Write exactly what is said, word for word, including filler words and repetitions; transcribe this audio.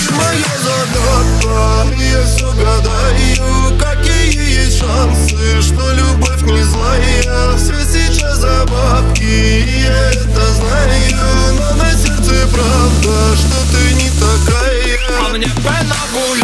моя загадка, я все гадаю, какие есть шансы, что любовь не злая. Все сейчас за бабки, я это знаю, но на сердце правда, что ты не такая. А мне пена гулять.